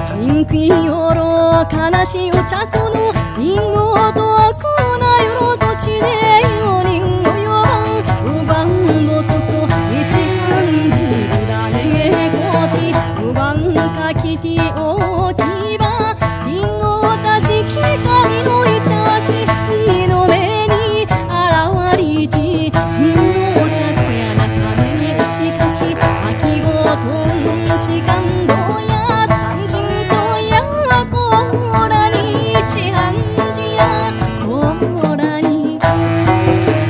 人気よろ悲しいお茶子のリンゴとくなよろとちねよリンゴようばんの外一分じらねこきうばんかきておきばリンゴたしきかりのいちゃしみの目に現りて人の茶子や中目にしかき秋ごとんちか